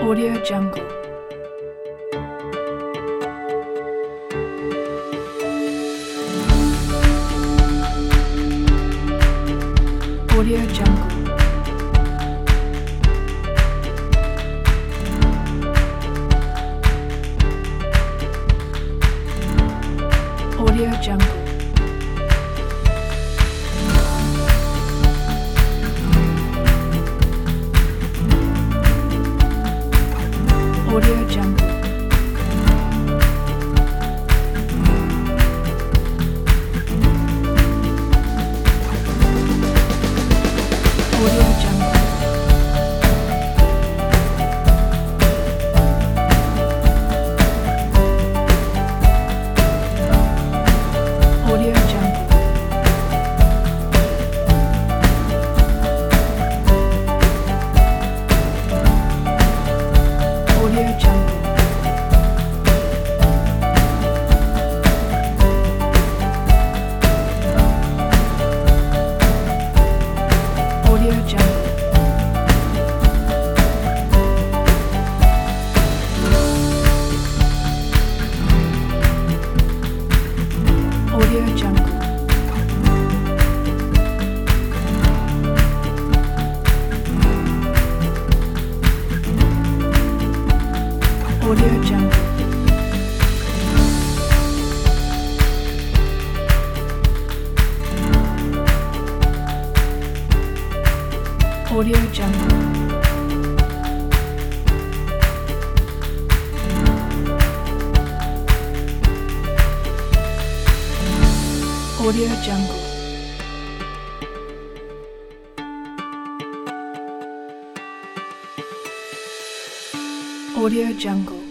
Audio Jungle. Audio Jungle. Audio Jungle. Audio Jungle. Audio Jungle. Audio Jungle. Audio Jungle. Audio Jungle. Audio Jungle. Audio Jungle. Audio Jungle. Audio Jungle. Audio Jungle.